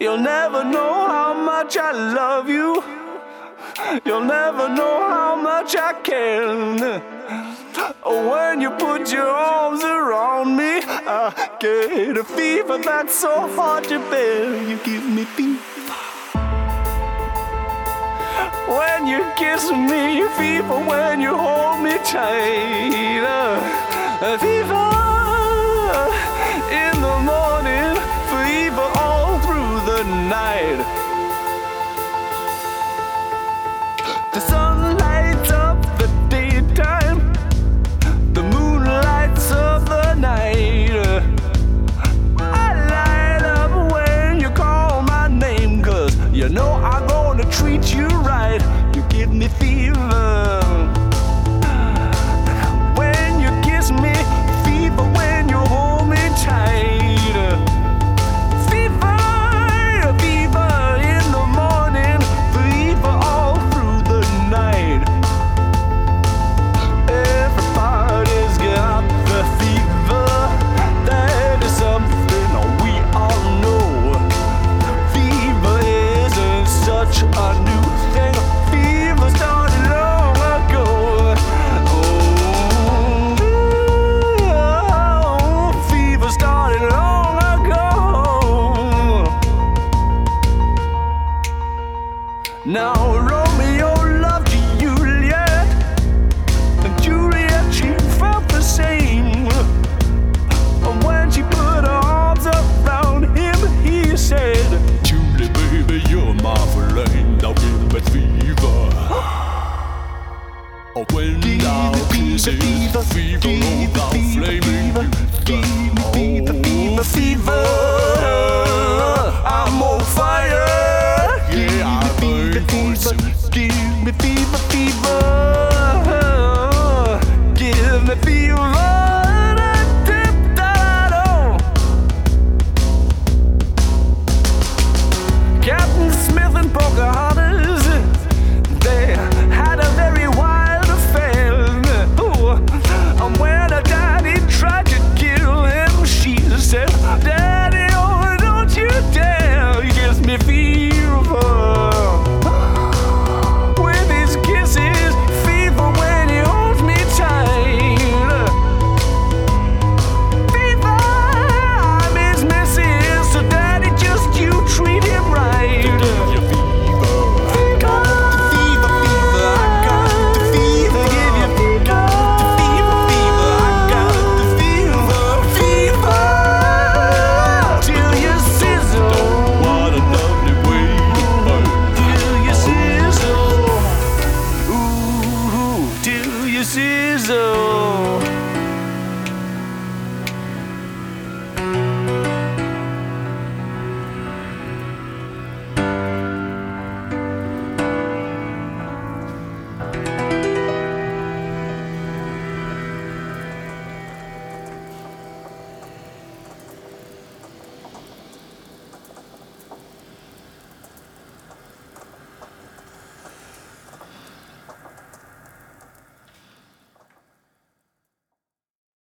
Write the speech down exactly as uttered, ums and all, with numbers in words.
You'll never know how much I love you. You'll never know how much I can. When you put your arms around me, I get a fever that's so hard to bear. You give me fever. When you kiss me, fever. When you hold me tight, uh, fever in the morning, fever all through the night. The sun lights up the daytime, the moon lights up the night. I light up when you call my name, 'cause you know I'm gonna treat you right. You give me fever when you kiss me, fever when you hold me tight. Fever, fever in the morning, fever all through the night. Everybody's got the fever. That is something we all know. Fever isn't such a new thing. Fever started long ago. Oh, fever started long ago. Now Romeo loved Juliet, and Juliet, she felt the same. And when she put her arms around him, he said, Julie, baby, you're my flame, now give me fever. Oh, when thou kisses, fever, fever, oh, thou flaming fever, fever, fever, I'm on fire. Yeah, I burn for you. Give me fever, fever, give me fever. Captain Smith and Pocahontas, they had a very wild affair. Ooh. And when her daddy tried to kill him, she said, Daddy, oh, don't you dare. He gives me fever with his kisses, fever when he holds me tight. Fever, I'm his missus, so Daddy, just you treat him right. Fever, fever, fever, I got the fever. Give you fever, fever, fever, I got the fever, fever, till you sizzle. What a lovely way to burn. Till you sizzle, ooh, till you sizzle.